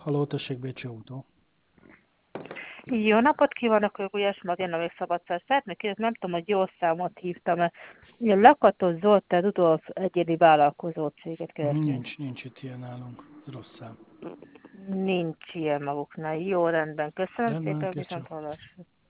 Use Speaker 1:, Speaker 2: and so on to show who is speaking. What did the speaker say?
Speaker 1: Halló, tessék, Bécsi autó.
Speaker 2: Jó napot kívánok, Gulyás Marina, még szabadszás. Szeretnék kérdezni, nem tudom, hogy jó számot hívtam-e. A Lakatos Zoltán Rudolf egyéni vállalkozó céget keresni.
Speaker 1: Nincs itt ilyen nálunk. Ez rossz szám.
Speaker 2: Nincs ilyen maguknál. Jó, rendben. Köszönöm
Speaker 1: Rendben,
Speaker 2: szépen,
Speaker 1: kész
Speaker 2: viszont
Speaker 1: csak.
Speaker 2: hallásra.